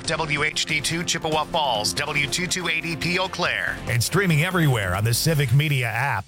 WHD2 Chippewa Falls, W2280P Eau Claire. And streaming everywhere on the Civic Media app.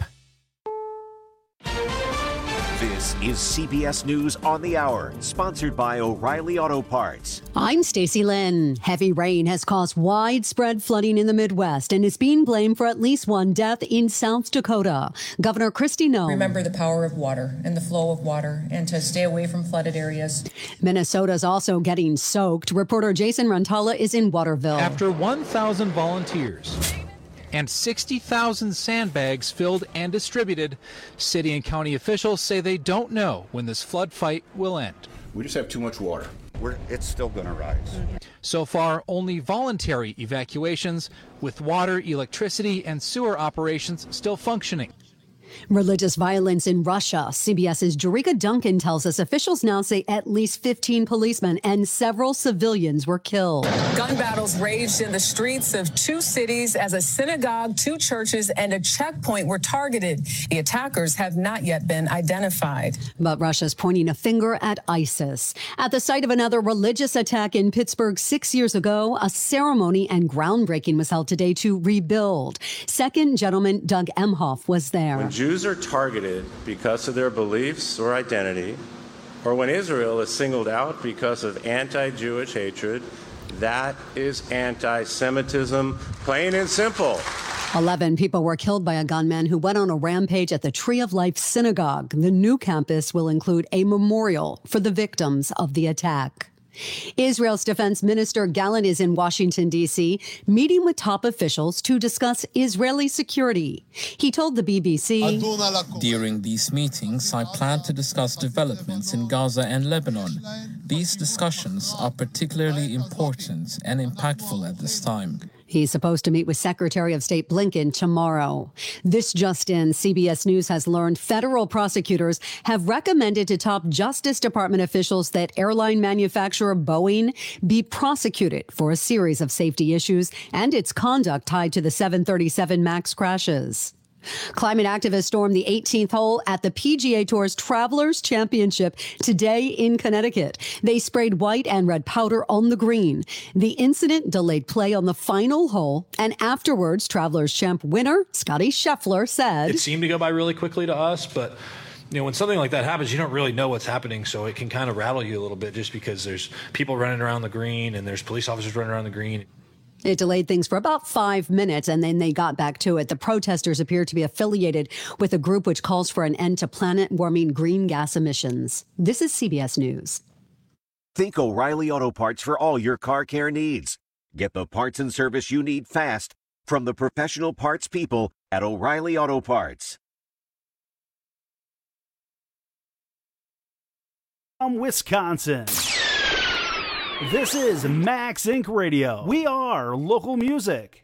This is CBS News on the Hour, sponsored by O'Reilly Auto Parts. I'm Stacey Lynn. Heavy rain has caused widespread flooding in the Midwest and is being blamed for at least one death in South Dakota. Governor Kristi Noem. Remember the power of water and the flow of water and to stay away from flooded areas. Minnesota's also getting soaked. Reporter Jason Rantala is in Waterville. After 1,000 volunteers and 60,000 sandbags filled and distributed, city and county officials say they don't know when this flood fight will end. We just have too much water. It's still going to rise. So far, only voluntary evacuations, with water, electricity, and sewer operations still functioning. Religious violence in Russia. CBS's Jerika Duncan tells us officials now say at least 15 policemen and several civilians were killed. Gun battles raged in the streets of two cities as a synagogue, two churches, and a checkpoint were targeted. The attackers have not yet been identified. But Russia's pointing a finger at ISIS. At the site of another religious attack in Pittsburgh 6 years ago, a ceremony and groundbreaking was held today to rebuild. Second Gentleman Doug Emhoff was there. When Jews are targeted because of their beliefs or identity, or when Israel is singled out because of anti-Jewish hatred, that is anti-Semitism, plain and simple. 11 people were killed by a gunman who went on a rampage at the Tree of Life Synagogue. The new campus will include a memorial for the victims of the attack. Israel's Defense Minister Gallant is in Washington, D.C., meeting with top officials to discuss Israeli security. He told the BBC, "During these meetings, I plan to discuss developments in Gaza and Lebanon. These discussions are particularly important and impactful at this time." He's supposed to meet with Secretary of State Blinken tomorrow. This just in, CBS News has learned federal prosecutors have recommended to top Justice Department officials that airline manufacturer Boeing be prosecuted for a series of safety issues and its conduct tied to the 737 MAX crashes. Climate activists stormed the 18th hole at the PGA Tour's Travelers Championship today in Connecticut. They sprayed white and red powder on the green. The incident delayed play on the final hole, and afterwards, Travelers Champ winner Scottie Scheffler said, "It seemed to go by really quickly to us, but when something like that happens, you don't really know what's happening, so it can kind of rattle you a little bit just because there's people running around the green and there's police officers running around the green." It delayed things for about 5 minutes, and then they got back to it. The protesters appear to be affiliated with a group which calls for an end to planet-warming green gas emissions. This is CBS News. Think O'Reilly Auto Parts for all your car care needs. Get the parts and service you need fast from the professional parts people at O'Reilly Auto Parts. From Wisconsin, this is Max Inc. Radio. We are local music.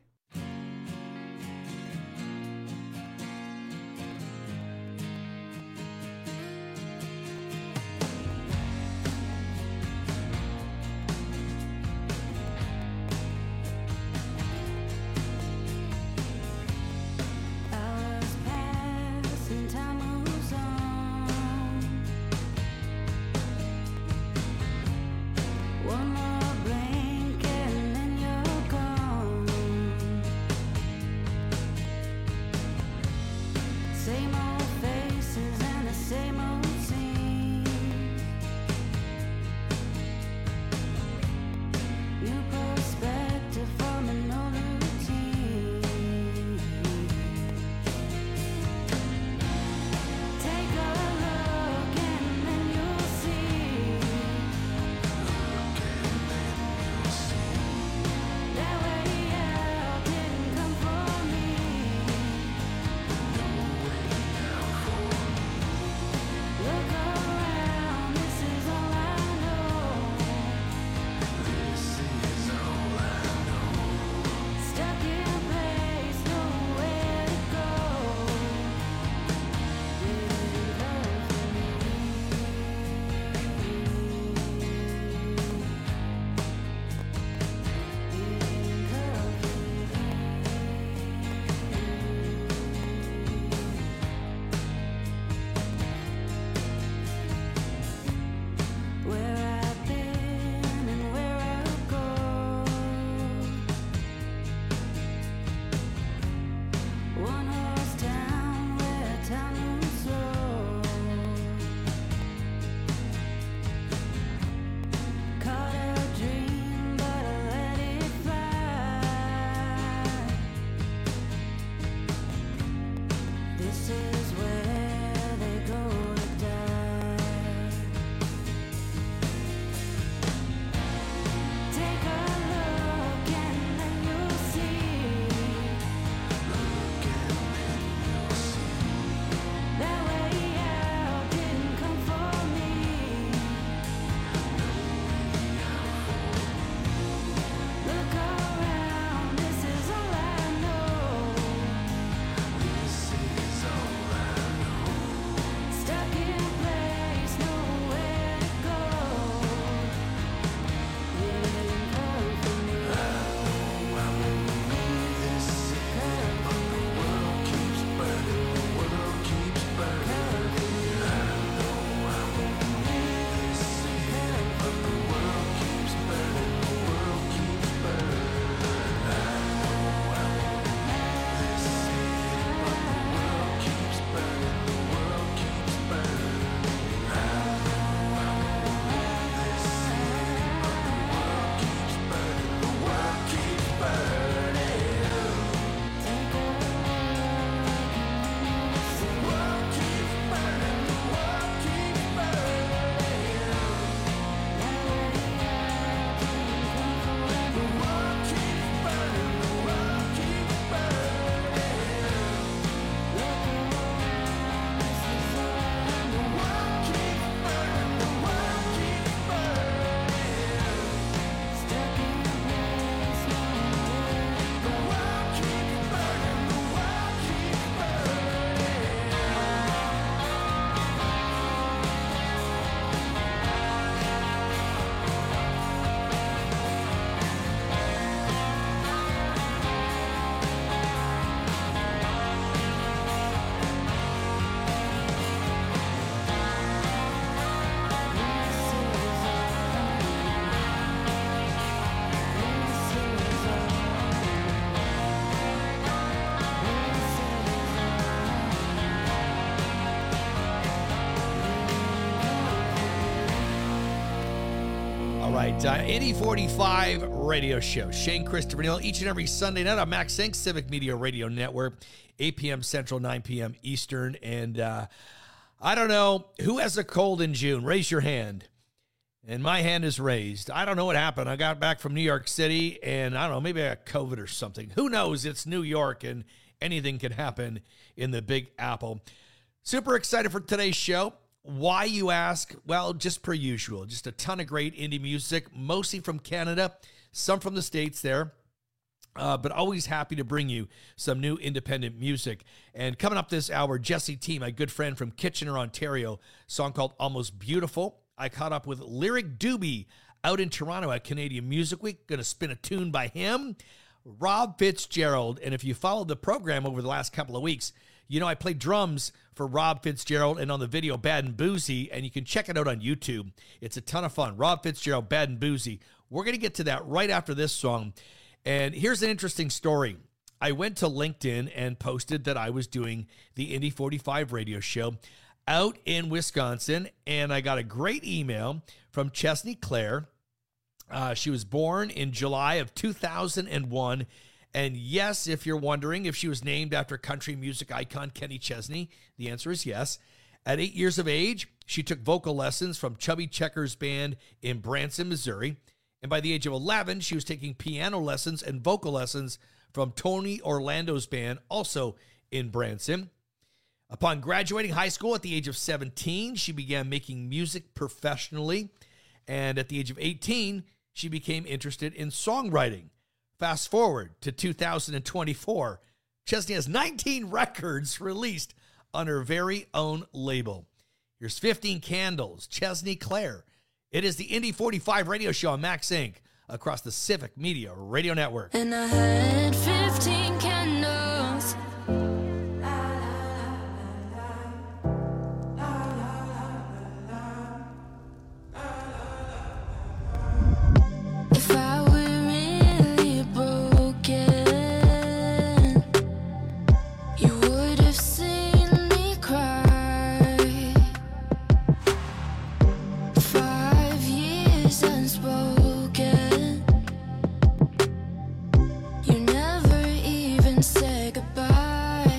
Indy 45 radio show. Shane Christopher Neal each and every Sunday night on Max Inc. Civic Media Radio Network, 8 p.m. Central, 9 p.m. Eastern. And I don't know, who has a cold in June? Raise your hand. And my hand is raised. I don't know what happened. I got back from New York City, and I don't know, maybe I got COVID or something. Who knows? It's New York, and anything can happen in the Big Apple. Super excited for today's show. Why, you ask? Well, just per usual. Just a ton of great indie music, mostly from Canada, some from the States there. But always happy to bring you some new independent music. And coming up this hour, Jesse T, my good friend from Kitchener, Ontario, song called Almost Beautiful. I caught up with Lyric Doobie out in Toronto at Canadian Music Week. Going to spin a tune by him. Rob Fitzgerald. And if you followed the program over the last couple of weeks, you know I played drums for Rob Fitzgerald and on the video Bad and Boozy, and you can check it out on YouTube. It's a ton of fun. Rob Fitzgerald, Bad and Boozy. We're going to get to that right after this song. And here's an interesting story. I went to LinkedIn and posted that I was doing the Indy 45 radio show out in Wisconsin, and I got a great email from Chesney Claire. She was born in July of 2001, and yes, if you're wondering if she was named after country music icon Kenny Chesney, the answer is yes. At 8 years of age, she took vocal lessons from Chubby Checker's band in Branson, Missouri, and by the age of 11, she was taking piano lessons and vocal lessons from Tony Orlando's band, also in Branson. Upon graduating high school at the age of 17, she began making music professionally. And at the age of 18, she became interested in songwriting. Fast forward to 2024, Chesney has 19 records released on her very own label. Here's 15 Candles, Chesney Claire. It is the Indy 45 radio show on Max Inc. across the Civic Media Radio Network. And I had 15 candles. If I were really broken, you would have seen me cry. 5 years unspoken, you never even said goodbye.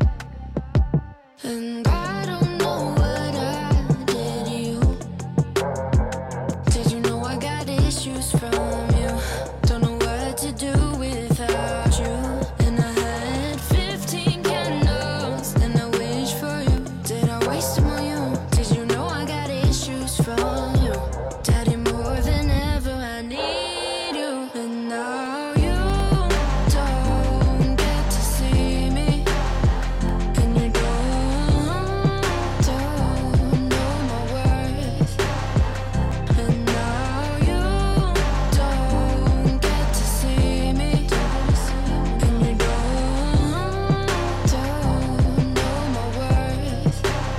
And I don't know what I did you. Did you know I got issues from you? Don't know what to do without you. And I had 15 candles, and I wish for you. Did I waste them on you? Did you know I got issues from you? Daddy, more than ever I need you. And now you don't get to see me, and you don't know my worth. And now you don't get to see me, and you don't know my worth.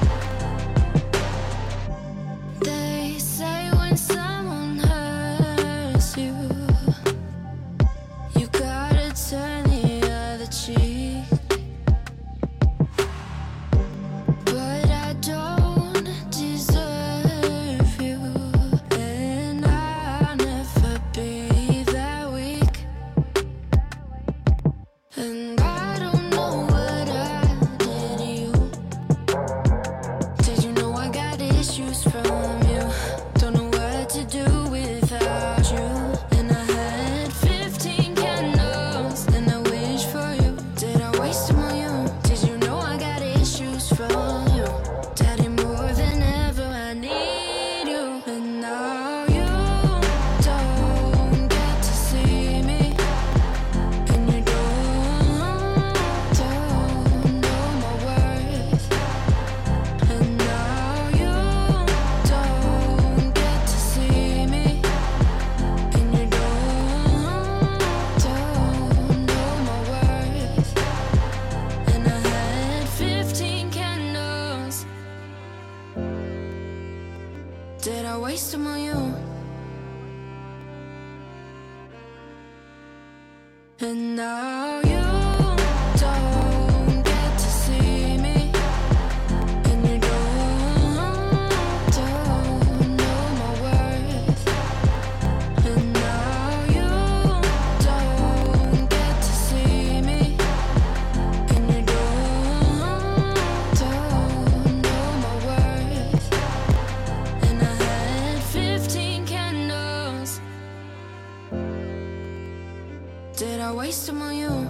They say when someone hurts you, you gotta turn the other cheek. But I don't deserve you, and I'll never be that weak. And I don't know what I did you. Did you know I got issues from you? Don't know what to do without you. And I had 15 candles, and I wish for you. Did I waste them on you? Did you know I got issues from you? Daddy, more than ever I need you. And now you don't get to see me, and you don't know my worth. And now you don't get to see me, and you don't know my worth. And I had 15 candles. Did I waste them on you? And now you don't get to see me, and you don't know my worth. Did I waste them on you?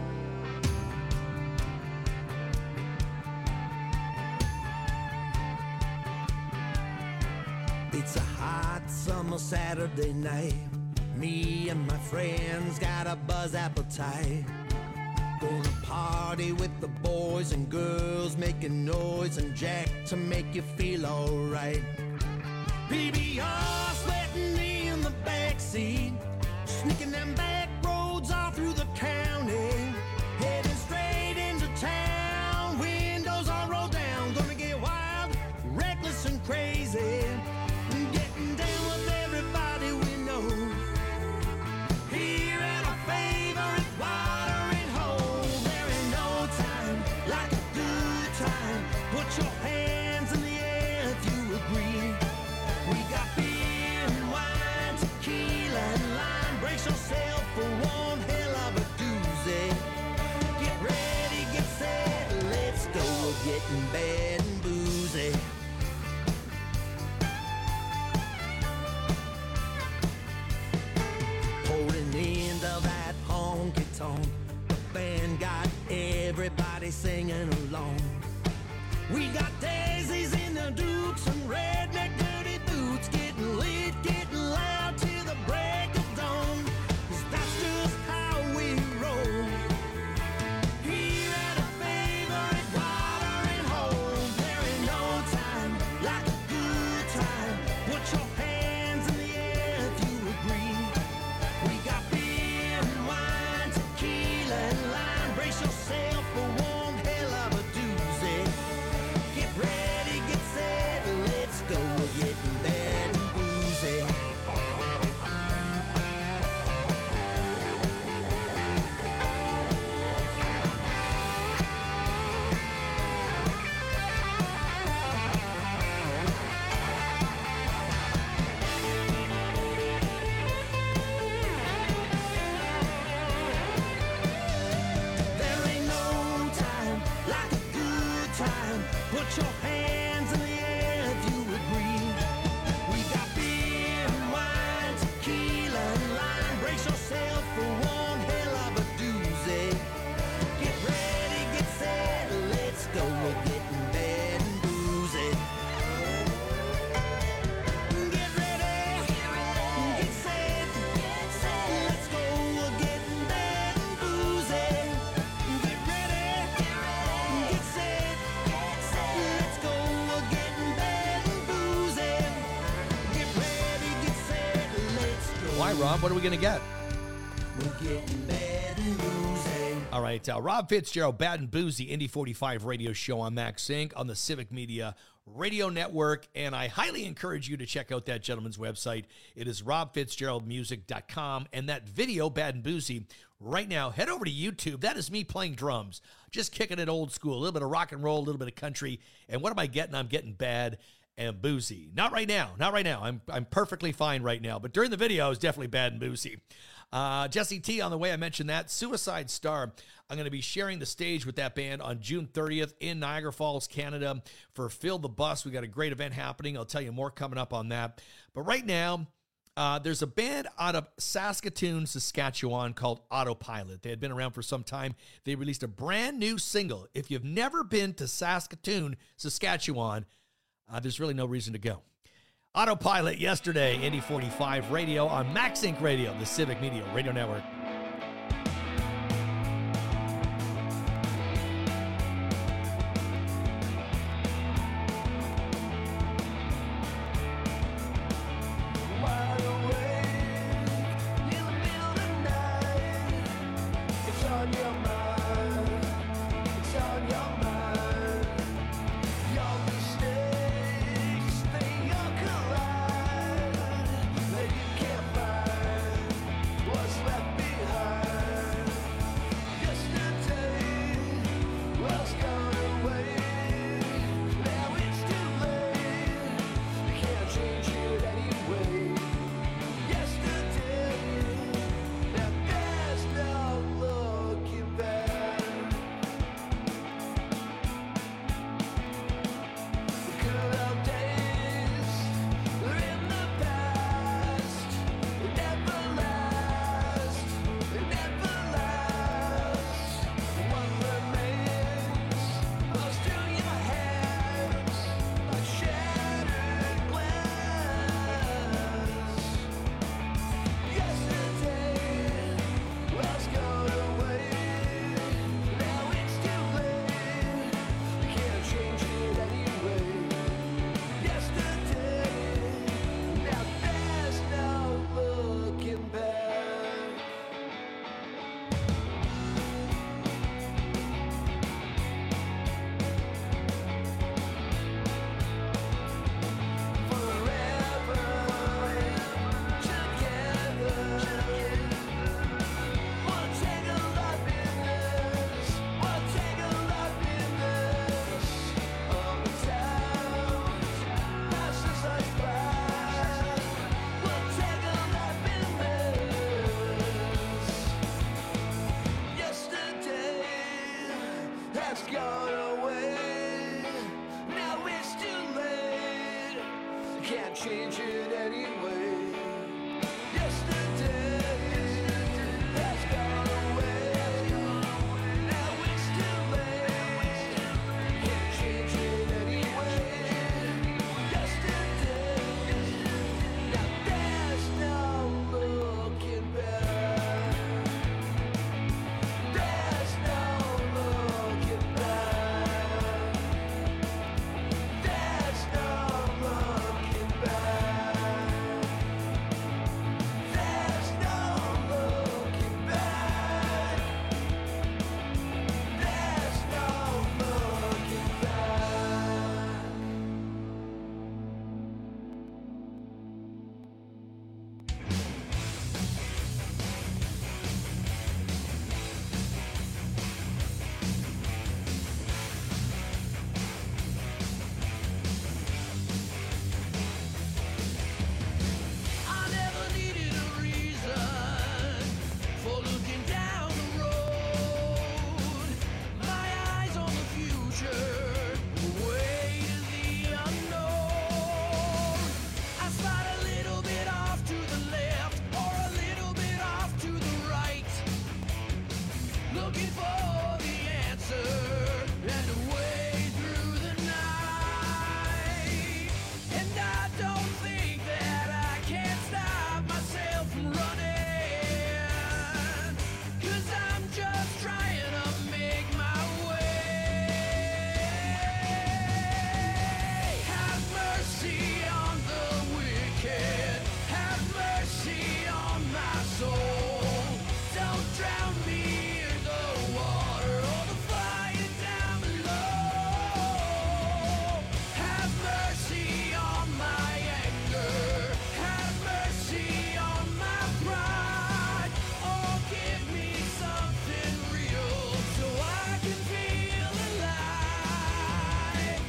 It's a hot summer Saturday night. Me and my friends got a buzz appetite. Gonna party with the boys and girls, making noise and jack to make you feel alright. PBR sweating in the backseat, sneaking them back roads all through the county, heading straight into town, windows all rolled down, gonna get wild, reckless and crazy. Getting down with everybody we know. Here at our favorite watering hole. There ain't no time like a good time. Put your hands in the air if you agree. We got beer and wine, tequila and lime. Brace yourself for one hell of a doozy. Get ready, get set, let's go. We're getting bad and boozy. Pouring into that honky tonk, the band got everybody singing along. We got daisies in the dukes and redneck dirty boots, getting lit, getting loud till the break of dawn. 'Cause that's just how we roll. Here at a favorite watering hole. There ain't no time like a good time. Put your hands in the air if you agree. We got beer and wine, tequila and lime. Brace yourself for one hell of a doozy. Get ready, get set, let's go. We're getting bad and boozy. There ain't no time like a good time. Put your hands in the air if you agree. We got beer and wine, tequila and lime. Brace yourself for one hell of a doozy. Get ready, get set, let's go. We're getting bad and boozy. Get ready, get set, let's go. We're getting bad and boozy. Get ready, get set, let's go. We're getting bad and boozy. Get ready, get set, let's go. Why, Rob? What are we going to get? We're getting bad and boozy. All right, Rob Fitzgerald, Bad and Boozy, Indy 45 radio show on Max Inc. on the Civic Media Radio Network, and I highly encourage you to check out that gentleman's website. It is robfitzgeraldmusic.com, and that video, Bad and Boozy, right now, head over to YouTube. That is me playing drums, just kicking it old school, a little bit of rock and roll, a little bit of country, and what am I getting? I'm getting bad and boozy. Not right now. I'm perfectly fine right now, but during the video, I was definitely bad and boozy. Jesse T, on the way, I mentioned that. Suicide Star, I'm going to be sharing the stage with that band on June 30th in Niagara Falls, Canada for Fill the Bus. We got a great event happening. I'll tell you more coming up on that. But right now, there's a band out of Saskatoon, Saskatchewan called Autopilot. They had been around for some time. They released a brand new single. If you've never been to Saskatoon, Saskatchewan, there's really no reason to go. Autopilot yesterday, Indy 45 radio on Max Inc. Radio, the Civic Media Radio Network. What's left behind? gone away. Now it's too late. Can't change it anyway. Yesterday has gone away. Now it's too late. Can't change it anyway. Yesterday, now there's no looking back. There's no looking back. There's no looking back. There's no looking back. There's no looking back. I never needed a reason for looking down the road. My eyes on the future, way to the unknown. I slide a little bit off to the left or a little bit off to the right, looking for the answer and a way through the night. And I don't think that I can stop myself from running, 'cause I'm just trying to make my way. Have mercy on the wicked, have mercy on my soul. Don't drown me in the water or the fire down below. Have mercy on my anger, have mercy on my pride. Oh, give me something real so I can feel alive.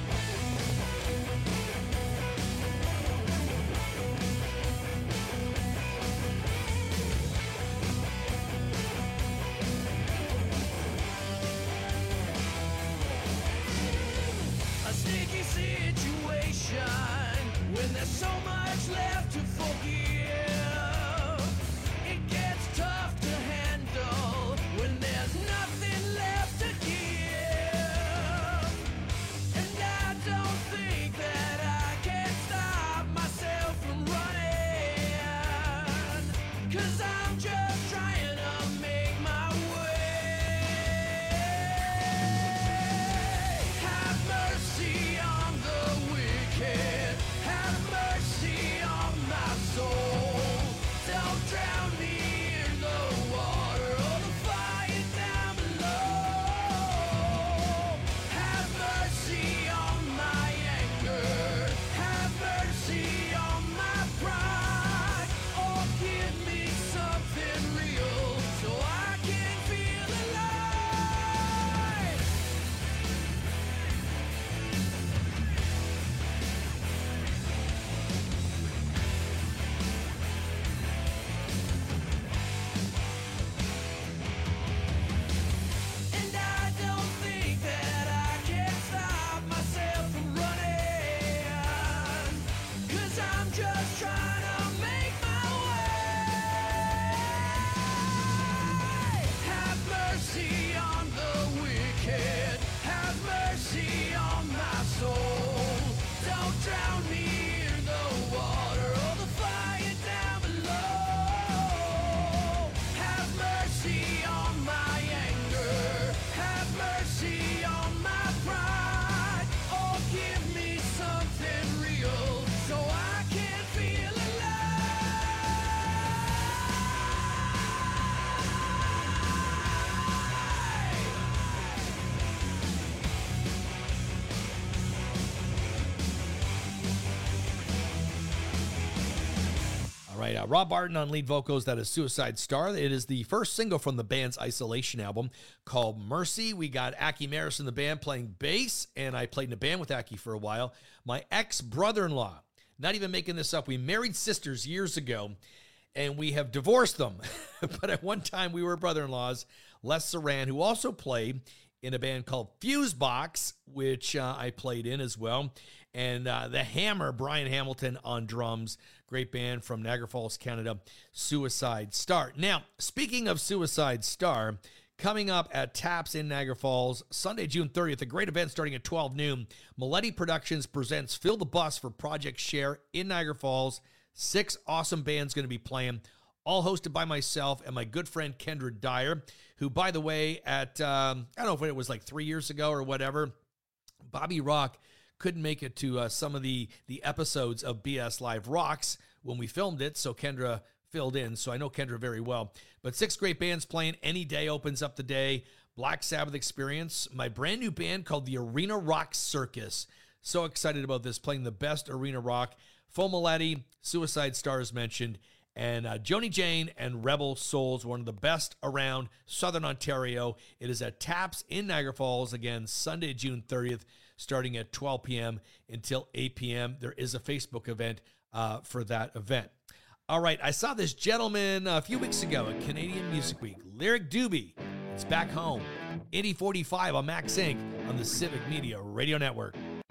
A sticky situation when there's so much left to forgive. It gets tough to handle when there's nothing left to give. And I don't think that I can stop myself from running, 'cause I'm just trying to make my way. Have mercy on the wicked, have mercy on my soul. Don't drown me in the water or the fire down below. Have mercy on my anger, have mercy on my pride. Oh, give me something real so I can feel alive. And I don't think that I can stop myself from running, 'cause I'm just trying to make my way. Have mercy on the wicked, have mercy on my soul. Don't drown me in the water or the fire down below. Have mercy on my anger, have mercy on my pride. Oh, give me something real so I can feel All right, Rob Barton on lead vocals. That is Suicide Star. It is the first single from the band's Isolation album called Mercy. We got Aki Maris in the band playing bass, and I played in a band with Aki for a while. My ex-brother-in-law, not even making this up, we married sisters years ago, and we have divorced them. But at one time, we were brother-in-laws. Les Saran, who also played in a band called Fusebox, which I played in as well. And the Hammer, Brian Hamilton on drums. Great band from Niagara Falls, Canada, Suicide Star. Now, speaking of Suicide Star, coming up at Taps in Niagara Falls, Sunday, June 30th, a great event starting at 12 noon. Maletti Productions presents Fill the Bus for Project Share in Niagara Falls. 6 awesome bands going to be playing, all hosted by myself and my good friend Kendra Dyer, who, by the way, at, I don't know if it was like 3 years ago or whatever, Bobby Rock couldn't make it to some of the episodes of BS Live Rocks when we filmed it, so Kendra filled in, so I know Kendra very well. But 6 great bands playing. Any Day opens up the day. Black Sabbath Experience, my brand new band called the Arena Rock Circus. So excited about this, playing the best arena rock. Faux Maletti, Suicide Stars mentioned, and Joni Jane and Rebel Souls, one of the best around Southern Ontario. It is at Taps in Niagara Falls, again, Sunday, June 30th, starting at 12 p.m. until 8 p.m. There is a Facebook event for that event. All right, I saw this gentleman a few weeks ago at Canadian Music Week, Lyric Doobie. It's back home, 8045 on Max Inc. on the Civic Media Radio Network.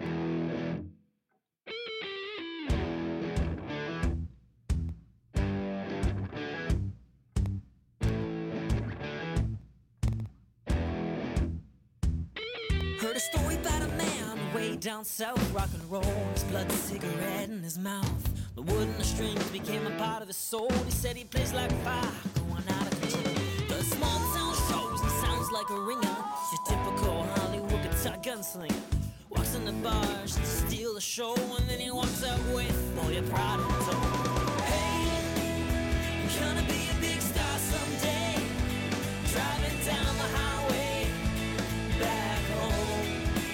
Heard a story about a man way down south, rock and roll, his blood cigarette in his mouth. The wood and the strings became a part of his soul. He said he plays like fire, going out of control. The small town shows, he sounds like a ringer. Your typical Hollywood guitar gunslinger. Walks in the bars to steal the show, and then he walks out with all your pride and soul. Hey, you're gonna be a big star someday, driving down the highway back home.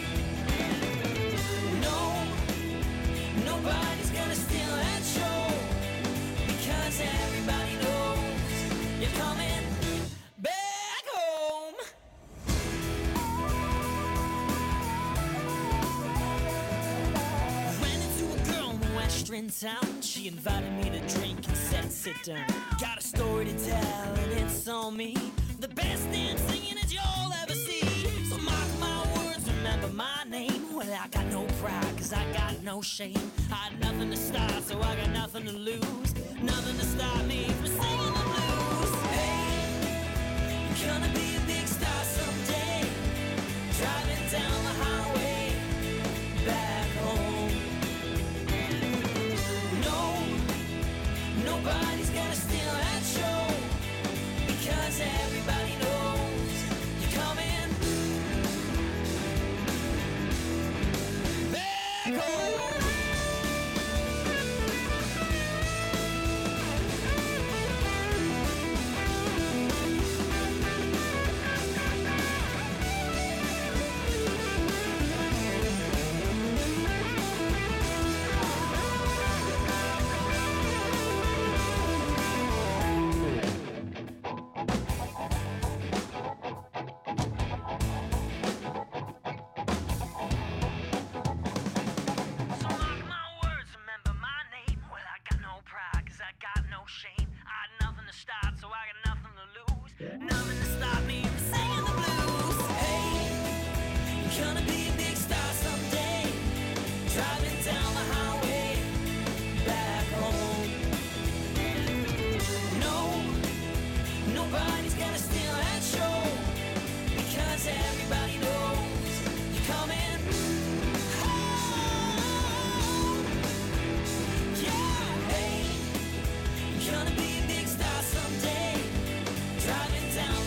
No, nobody's gonna steal that show, because everybody knows you're coming back home. Ran into a girl in the western town. She invited me to drink and said, sit down. Got a story to tell and it's on me. The best damn singing that you'll ever see. So mark my words, remember my name. Well, I got no pride, cause I got no shame. I had nothing to start, so I got nothing to lose. Nothing to stop me from singing the blues. Hey, you're gonna be a big star someday, driving down the highway back home. No, nobody's gonna steal that show, because everybody knows you're coming back home. Gonna be a big star someday, driving down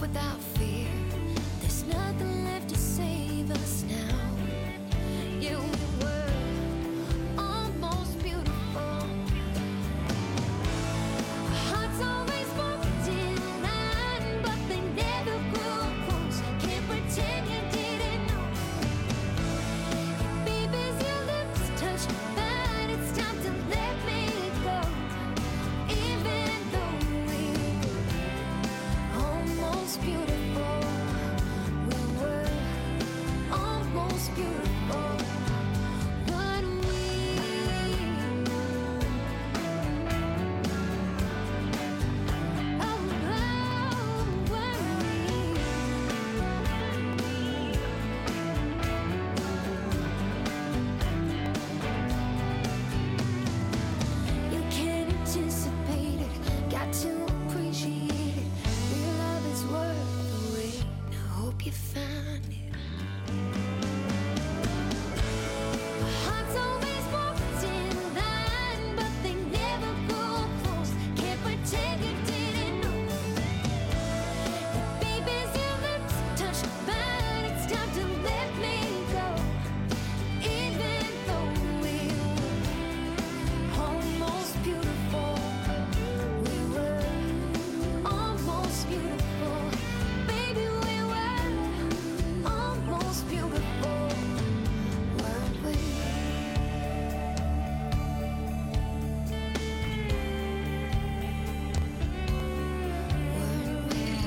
without fear. There's nothing left to save us now. Yeah, we were almost beautiful. Our hearts always walked in line, but they never grew close. Can't pretend you didn't know. Baby's your lips touch, but it's time to let me go. Even though we're almost beautiful, we were almost beautiful. What we you can't anticipate it, got to appreciate it. Real love is worth the wait. I hope you find it. Our hearts always walked in line, but they never grew close. Can't pretend you didn't know. Baby's your lips touch, but it's time to let me go. Even though we're almost beautiful, we were almost beautiful. Baby, we were almost beautiful, weren't we? Weren't we?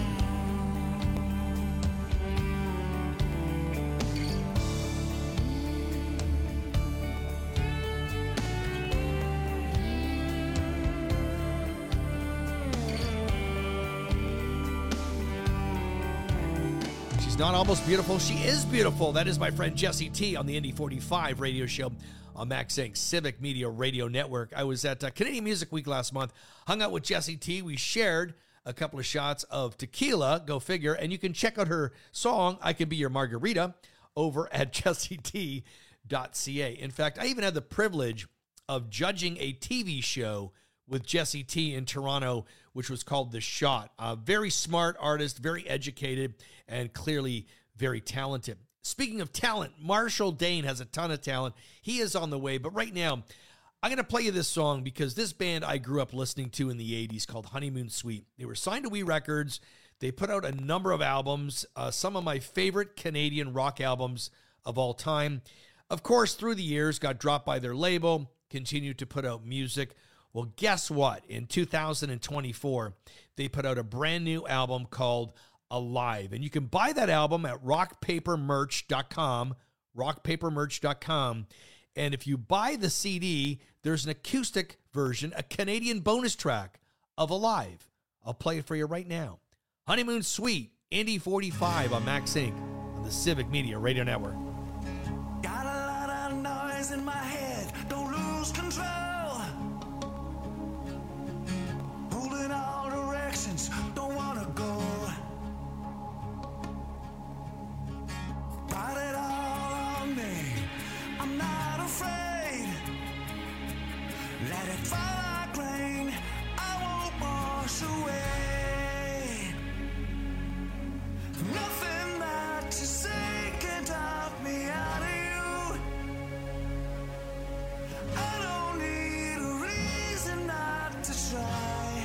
She's not almost beautiful. She is beautiful. That is my friend Jesse T on the Indy 45 radio show on Max Inc. Civic Media Radio Network. I was at Canadian Music Week last month, hung out with Jesse T. We shared a couple of shots of tequila, go figure, and you can check out her song, I Can Be Your Margarita, over at jesset.ca. In fact, I even had the privilege of judging a TV show with Jesse T in Toronto, which was called The Shot. A very smart artist, very educated, and clearly very talented. Speaking of talent, Marshall Dane has a ton of talent. He is on the way, but right now, I'm going to play you this song because this band I grew up listening to in the 80s called Honeymoon Suite. They were signed to Wee Records. They put out a number of albums, some of my favorite Canadian rock albums of all time. Of course, through the years, got dropped by their label, continued to put out music. Well, guess what? In 2024, they put out a brand new album called Alive. And you can buy that album at rockpapermerch.com, rockpapermerch.com. And if you buy the CD, there's an acoustic version, a Canadian bonus track of Alive. I'll play it for you right now. Honeymoon Suite, Indy 45 on Max Inc. on the Civic Media Radio Network. Got a lot of noise in my head, don't lose control. Pulling all directions, don't wanna go. Got it all on me, I'm not afraid. Let it fall like rain, I won't wash away. Nothing that you say can talk me out of you. I don't need a reason not to try.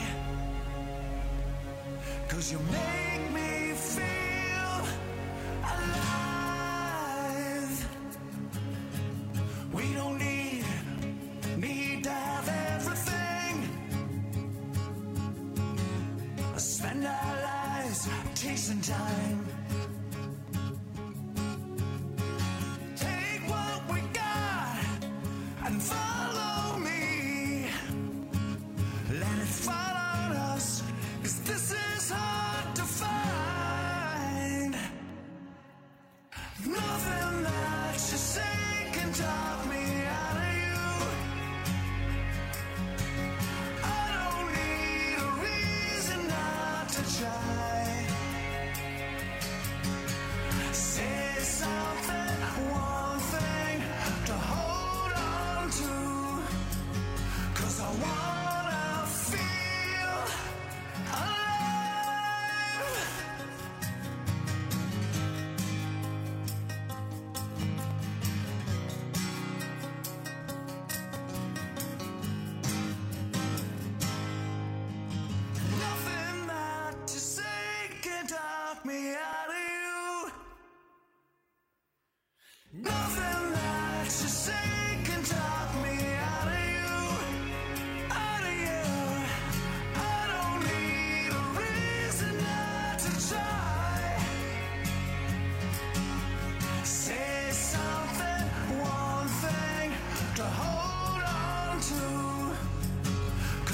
'Cause you make me feel alive. We don't need to have everything. Spend our lives chasing time. Take what we got and follow me. Let it fall on us, 'cause this is hard to find. Nothing that you say can talk me out of you. I don't need a reason not to try.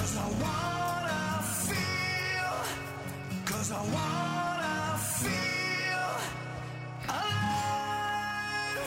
'Cause I wanna feel, 'cause I wanna feel alive.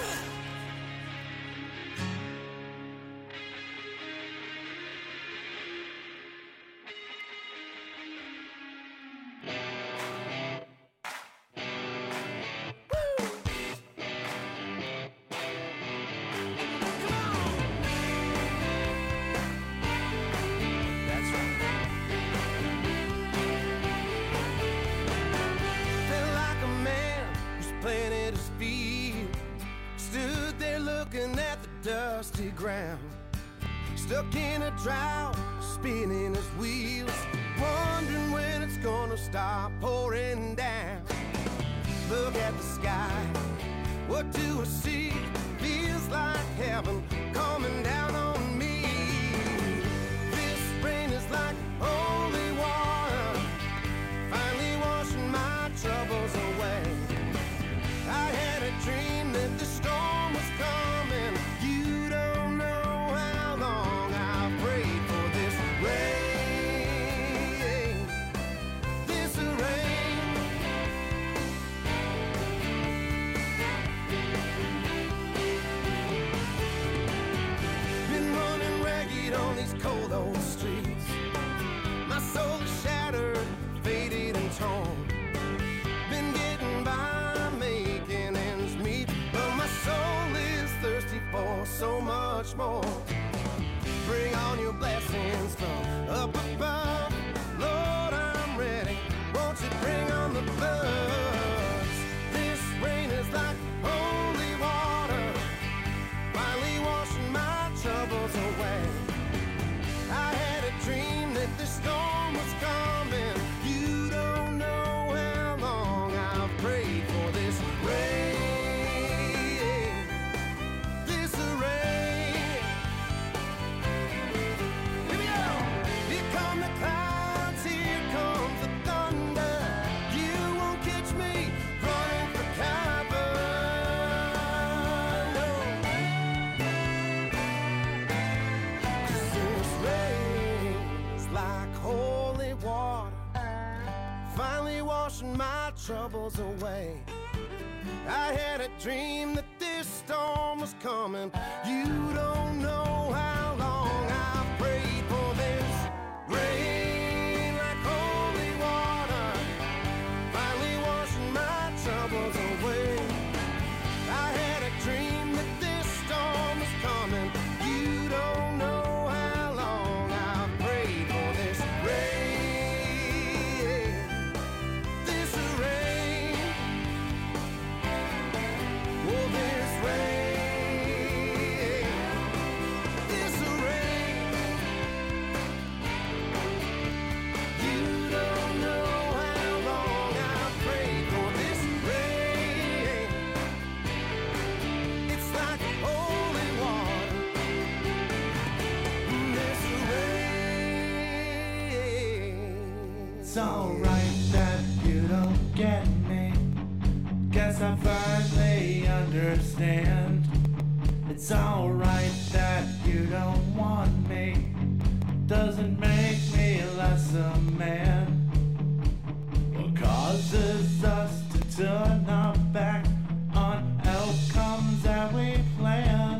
Felt like a man who's planted his feet, stood there looking at the dusty ground, stuck in a drought, spinning his wheels, wondering when it's gonna stop pouring down. Look at the sky, what do I see? Feels like heaven coming down on me. This rain is like holy water, finally washing my troubles away. I had a dream that the storm was coming. You don't know how long I've prayed for this rain, this rain. Been running ragged on these cold old streets. My soul is shattered, faded and torn. Been getting by, making ends meet, but my soul is thirsty for so much more. Bring on your blessings from up above. Lord, I'm ready. Won't you bring on the floods? This rain is like holy water, finally washing my troubles away. I had a dream that the storm was coming. You don't know how long I've prayed for this rain, this rain. Here we go. Here come the clouds, here comes the thunder. You won't catch me running for cover. No. 'Cause this rain is like holy water, finally washing my troubles away. I had a dream that this storm was coming. You don't know how long I've prayed for this rain, like holy water, finally washing my troubles away. I had a dream that this storm was coming. You don't know how long I've prayed for this rain, this rain. Oh, this rain, this rain. You don't know how long I've prayed for this rain. It's like holy water, this rain. It's alright that you don't get me. Guess I finally understand. It's alright that you don't want me. Doesn't make me less a man. What causes us to turn our back on outcomes that we plan?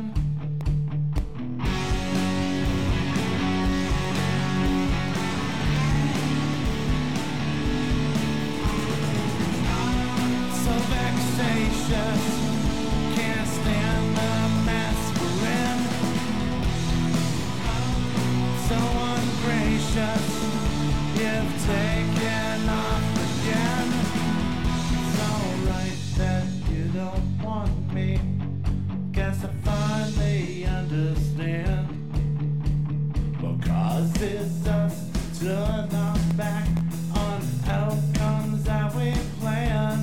So vexatious, can't stand the mess we're in. So ungracious, you've taken off again. It's alright that you don't want me. Guess I finally understand. What causes us to turn our back on outcomes that we plan?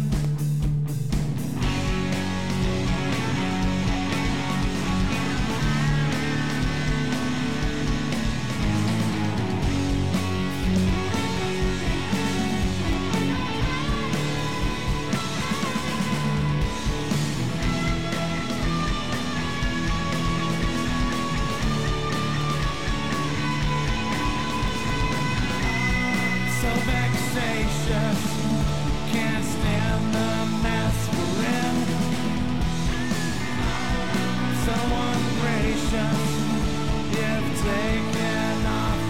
Anastasius, can't stand the mess we're in. So ungracious, you've taken off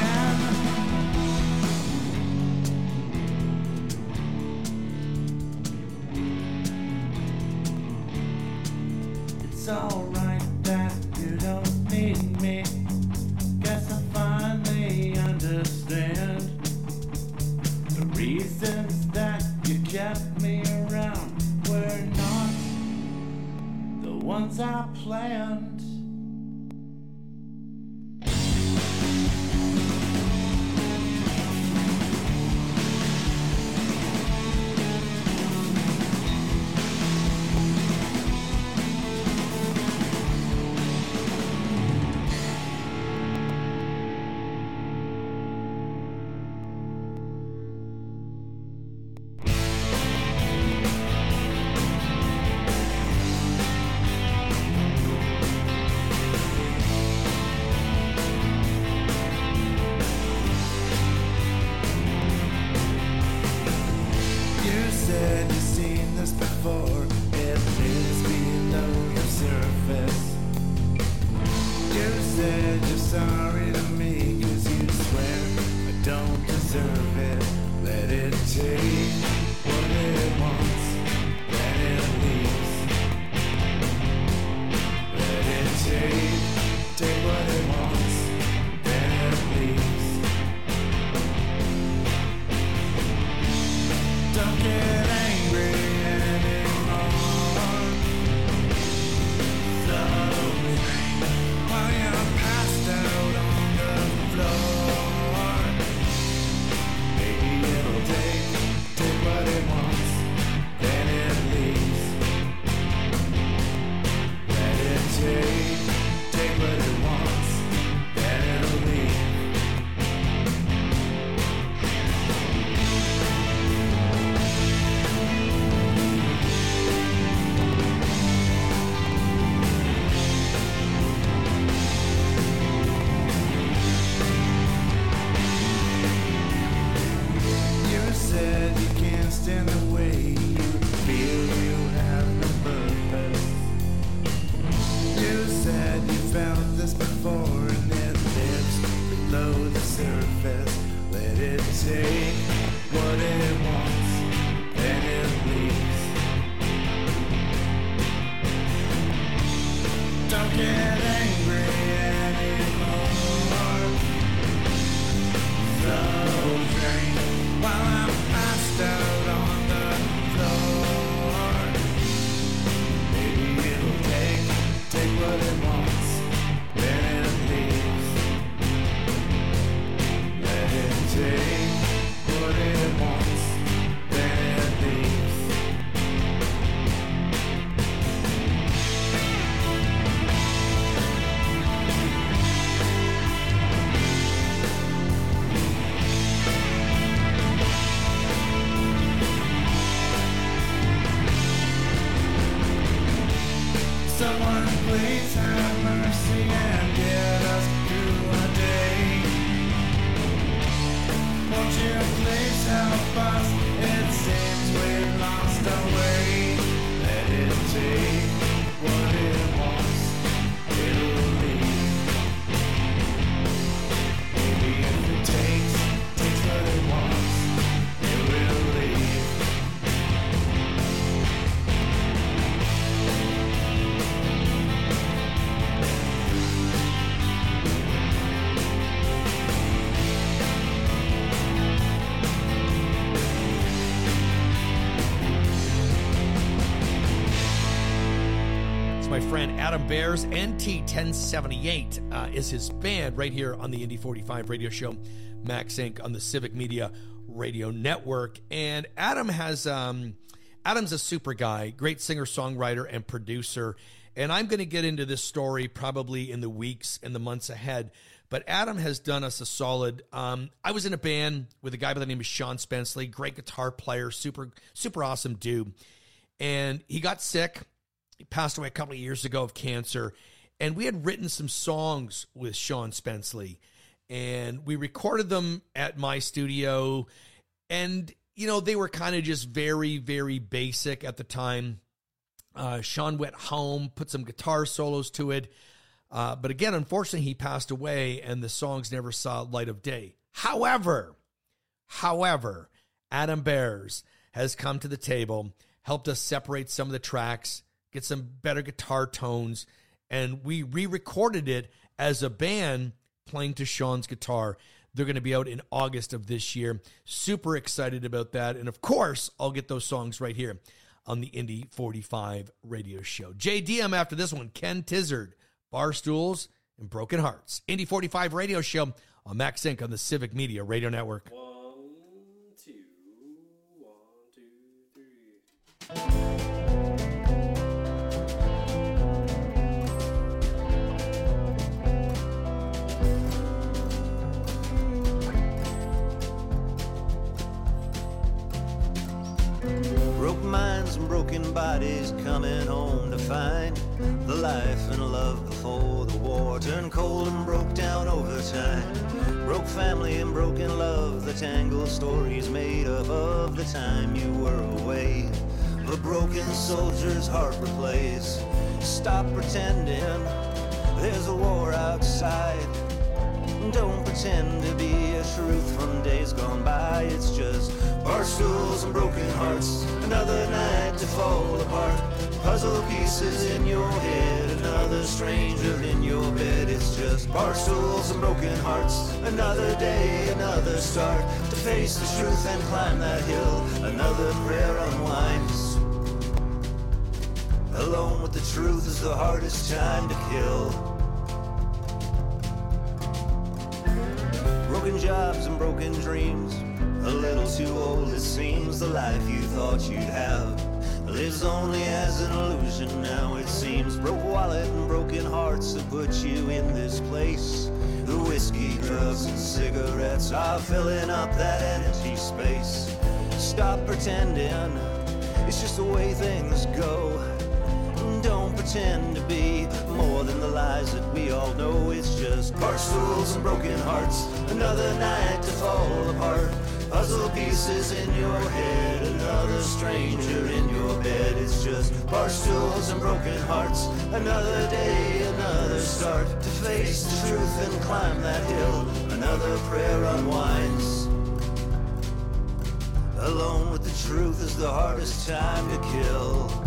again. It's alright that you don't need me. Guess I finally understand the reasons that you kept me around were not the ones I planned. You said you've seen this before, it lives below your surface. You said you're sorry to me, cause you swear I don't deserve it. Let it take what it wants, then it leaves. Let it take what it wants, then it leaves. Don't get angry anymore. So while you're passed out on the floor, maybe it'll take what it wants, then it leaves. Let it take what it wants, then it'll leave. You said you can't stand the way you feel, you have no purpose. You said you felt this before and it lives below the surface. Let it take what it wants, then it leaves. Don't get angry anymore. So drink while I'm passed out on the floor. Maybe it'll take what it wants, then it leaves. Let it take what it wants, then it leaves. Someone please have mercy and get us through a day. Won't you please help us? It seems we've lost our way. Let it take what it wants, it'll leave. Maybe if it takes what it wants, it will leave. My friend Adam Bears, NT 1078 is his band right here on the Indy 45 radio show, Max Inc. on the Civic Media Radio Network. And Adam has Adam's a super guy, great singer-songwriter and producer. And I'm going to get into this story probably in the weeks and the months ahead. But Adam has done us a solid. I was in a band with a guy by the name of Sean Spenceley, great guitar player, super awesome dude. And he got sick. He passed away a couple of years ago of cancer. And we had written some songs with Sean Spenceley. And we recorded them at my studio. And, you know, they were kind of just very, very basic at the time. Sean went home, put some guitar solos to it. But again, unfortunately, he passed away and the songs never saw light of day. However, Adam Bears has come to the table, helped us separate some of the tracks, get some better guitar tones, and we re-recorded it as a band playing to Sean's guitar. They're going to be out in August of this year. Super excited about that. And of course, I'll get those songs right here on the Indy 45 radio show. JDM after this one, Ken Tizzard, Barstools and Broken Hearts. Indy 45 radio show on Max Inc. on the Civic Media Radio Network. 1, 2, 1, 2, 3. Broken minds and broken bodies coming home to find the life and love before the war turned cold and broke down over time. Broke family and broken love, the tangled stories made up of the time you were away. A broken soldier's heart replays. Stop pretending there's a war outside. Don't pretend to be a truth from days gone by. It's just barstools and broken hearts. Another night to fall apart. Puzzle pieces in your head. Another stranger in your bed. It's just barstools and broken hearts. Another day, another start to face the truth and climb that hill. Another prayer unwinds. Alone with the truth is the hardest time to kill. Broken jobs and broken dreams. A little too old it seems. The life you thought you'd have lives only as an illusion now it seems. Broke wallet and broken hearts that put you in this place. The whiskey, drugs and cigarettes are filling up that empty space. Stop pretending it's just the way things go. Don't pretend to be more than the lies that we all know. It's just barstools and broken hearts. Another night to fall apart. Puzzle pieces in your head. Another stranger in your bed. It's just barstools and broken hearts. Another day, another start to face the truth and climb that hill. Another prayer unwinds. Alone with the truth is the hardest time to kill.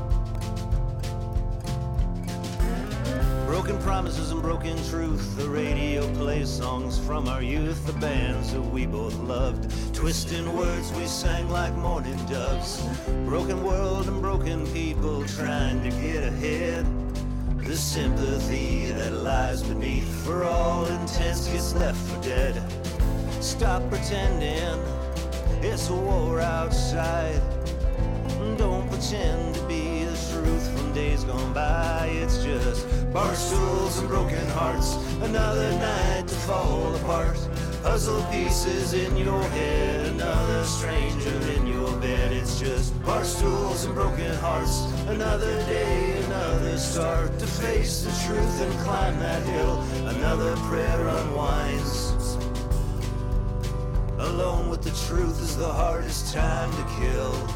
Broken promises and broken truth. The radio plays songs from our youth. The bands that we both loved. Twisting words we sang like mourning doves. Broken world and broken people trying to get ahead. The sympathy that lies beneath, for all intents, gets left for dead. Stop pretending it's a war outside. Don't pretend to be the truth from days gone by. It's just barstools and broken hearts. Another night to fall apart. Puzzle pieces in your head. Another stranger in your bed. It's just barstools and broken hearts. Another day, another start to face the truth and climb that hill. Another prayer unwinds. Alone with the truth is the hardest time to kill.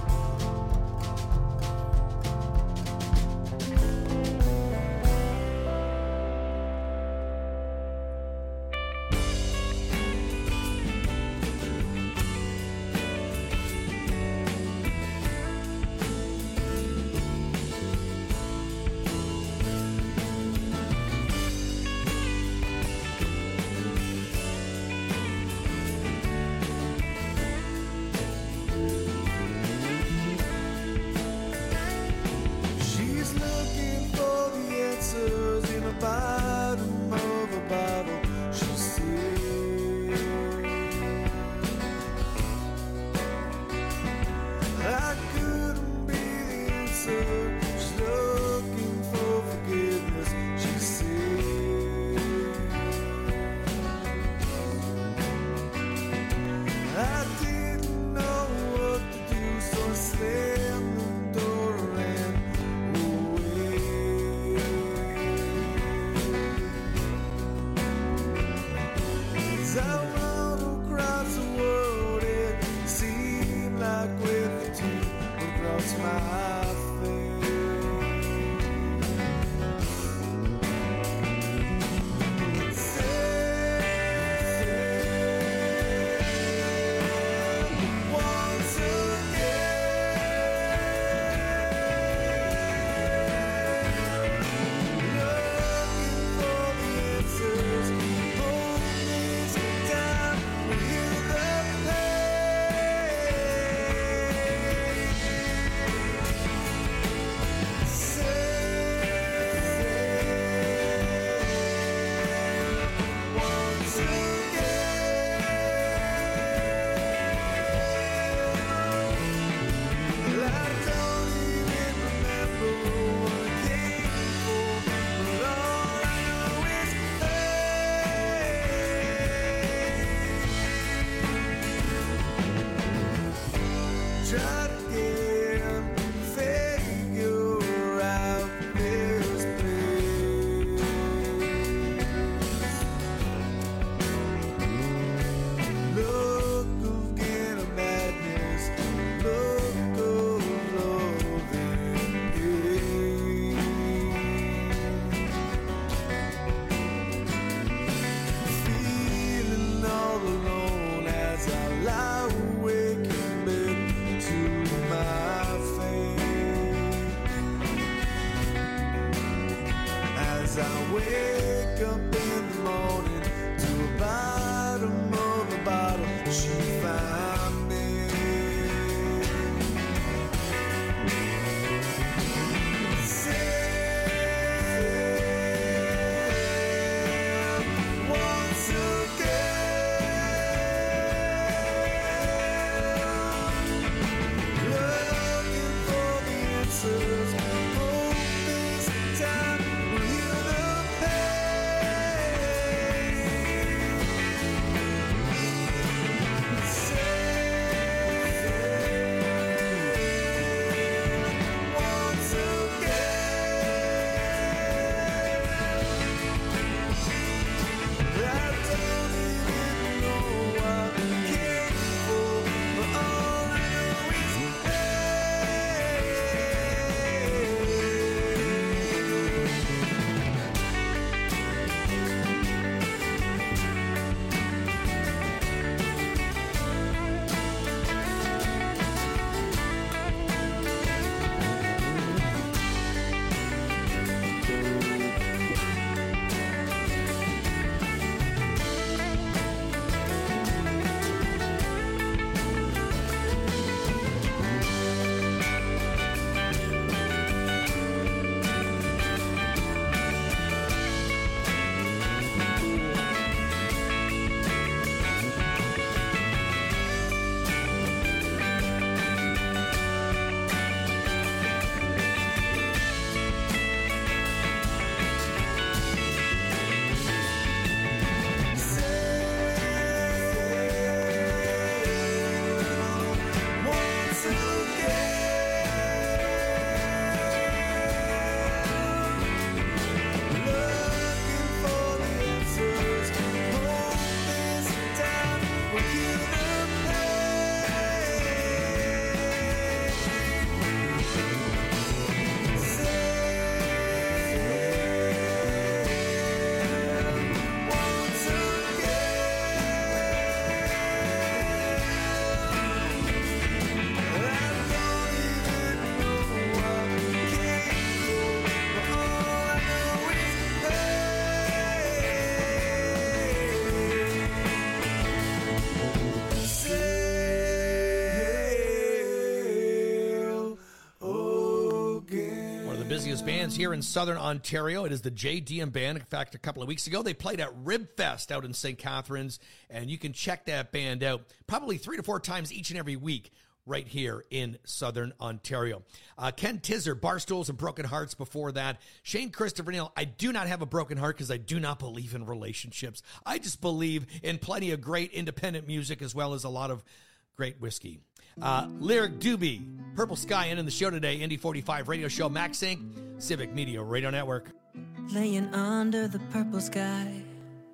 busiest bands here in Southern Ontario. It is the JDM Band. In fact, a couple of weeks ago, they played at Ribfest out in St. Catharines, and you can check that band out probably 3 to 4 times each and every week right here in Southern Ontario. Ken Tizzer, Barstools and Broken Hearts before that. Shane Christopher Neal, I do not have a broken heart because I do not believe in relationships. I just believe in plenty of great independent music as well as a lot of great whiskey. Lyric Doobie, Purple Sky, ending the show today. Indy 45 radio show, Max Inc., Civic Media Radio Network. Laying under the purple sky,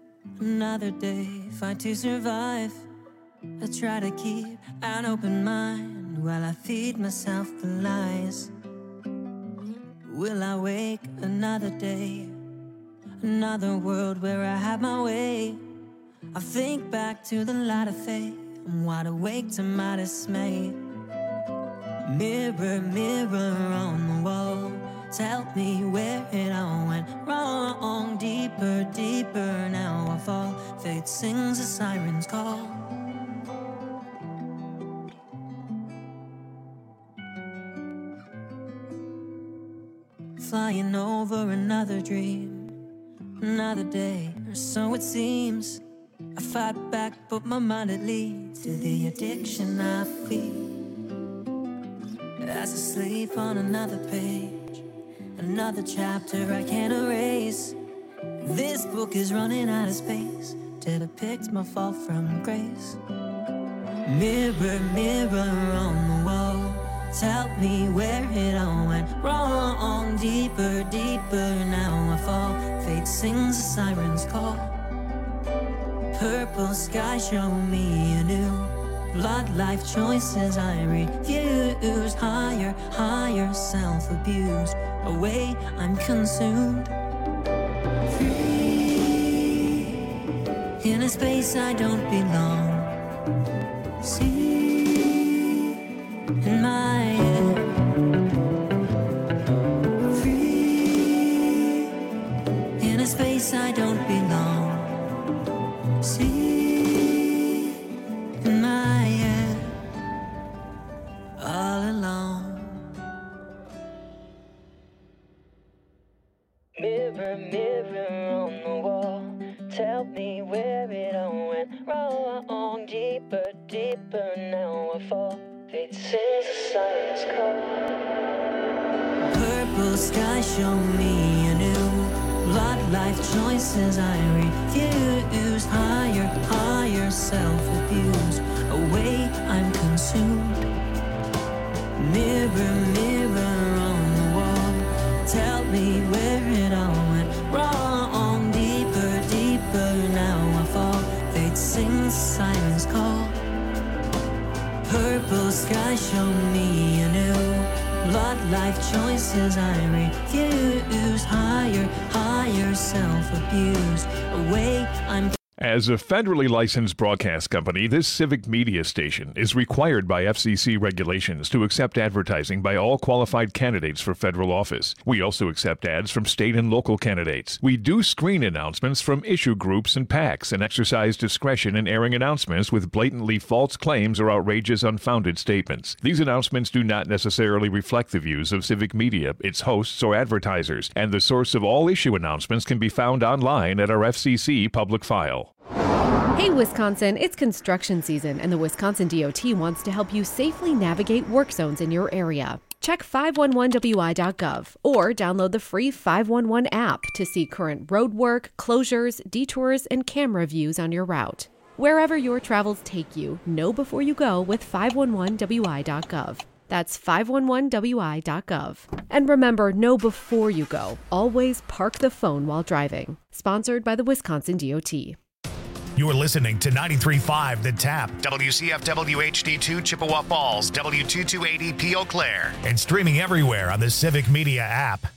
another day, fight to survive. I try to keep an open mind, while I feed myself the lies. Will I wake another day, another world where I have my way? I think back to the light of faith, I'm wide awake to my dismay. Mirror, mirror on the wall, tell me where it all went wrong. Deeper, deeper, now I fall. Fate sings a siren's call. Flying over another dream, another day, or so it seems. I fight back, but my mind it leads to the addiction I feel. As I sleep on another page, another chapter I can't erase. This book is running out of space to depict my fall from grace. Mirror, mirror on the wall, tell me where it all went wrong. Deeper, deeper, now I fall. Fate sings a siren's call. Purple sky, show me anew. Blood, life choices I refuse. Higher, higher, self-abused. Away, I'm consumed. Free, in a space I don't belong. See, in my head. Free, in a space I don't belong. See, in my head, all alone. Mirror, mirror on the wall, tell me where it all went wrong. Deeper, deeper, now I fall. Fate sings a siren's call. Purple sky, show me anew. Blood, life choices I refuse. Higher, higher, self-abuse. Away, I'm consumed. Mirror, mirror on the wall, tell me where it all went wrong. Deeper, deeper, now I fall. Fate sings siren's call. Purple sky, show me anew. Blood, life choices I refuse. Higher, higher, self-abuse. Away, I'm. As a federally licensed broadcast company, this civic media station is required by FCC regulations to accept advertising by all qualified candidates for federal office. We also accept ads from state and local candidates. We do screen announcements from issue groups and PACs and exercise discretion in airing announcements with blatantly false claims or outrageous, unfounded statements. These announcements do not necessarily reflect the views of civic media, its hosts, or advertisers, and the source of all issue announcements can be found online at our FCC public file. Hey Wisconsin, it's construction season and the Wisconsin DOT wants to help you safely navigate work zones in your area. Check 511wi.gov or download the free 511 app to see current road work, closures, detours, and camera views on your route. Wherever your travels take you, know before you go with 511wi.gov. That's 511wi.gov. And remember, know before you go. Always park the phone while driving. Sponsored by the Wisconsin DOT. You're listening to 93.5 The Tap, WCFW HD2 Chippewa Falls, W228EP Eau Claire, and streaming everywhere on the Civic Media app.